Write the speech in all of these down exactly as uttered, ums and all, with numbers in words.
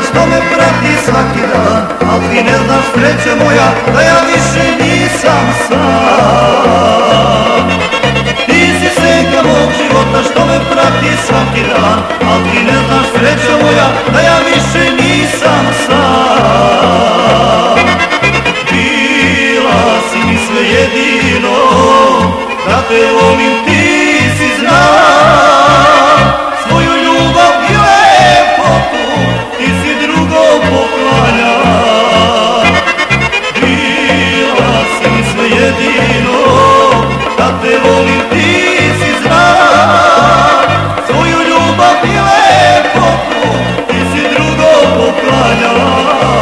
što me prati svaki dan, al ti ne znaš, srećo moja, da ja više nisam sam. Ti si senka mog života što me prati svaki dan, al ti ne znaš, srećo moja, da ja više nisam sam. Bila si mi sve jedino, da te volim, ti si znala. Svoju ljubav i lepotu ti si drugom poklanjala. Bila si mi sve jedino, da te volim, ti si znala. Svoju ljubav i lepotu ti si drugom poklanjala.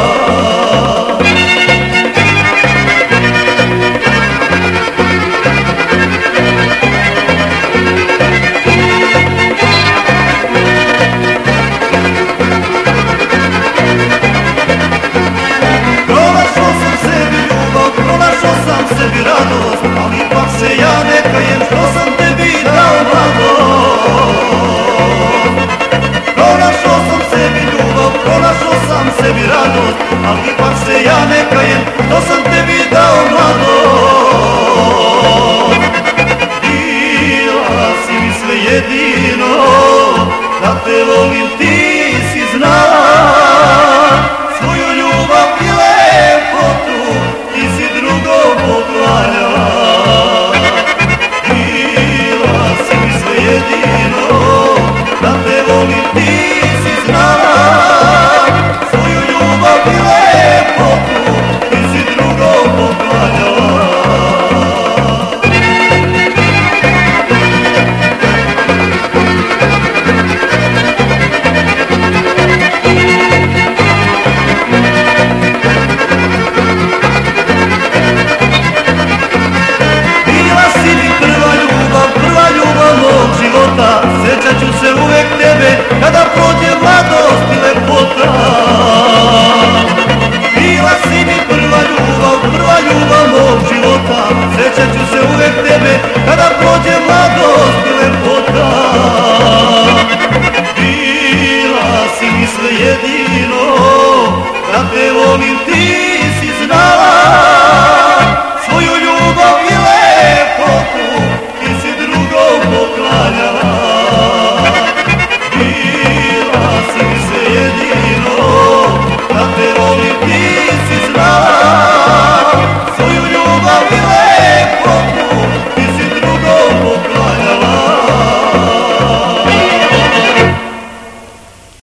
Sebi radost, ali ipak se ja ne kajem što sam tebi dao mladost. Pronašao sam sebi ljubav, pronašao sam sebi radost, ali ipak se ja ne kajem što sam tebi dao mladost. Bila si mi sve jedino, da te volim, ti si znala. Svoju ljubav i lepotu ti si drugom poklanjala. Bila si mi sve jedino, da te volim, ti si znala. Svoju ljubav i lepotu ti si drugom poklanjala. Sjećat ću se uvek tebe kada prođe mladost i lepota. Bila si mi prva ljubav, prva ljubav mog života. Sjećat ću se uvek tebe kada prođe mladost i lepota. Bila si mi sve jedino, da te volim, ti si znala. Svoju ljubav i lepotu ti si drugom poklanjala. Bila si mi sve jedino, da te volim, ti si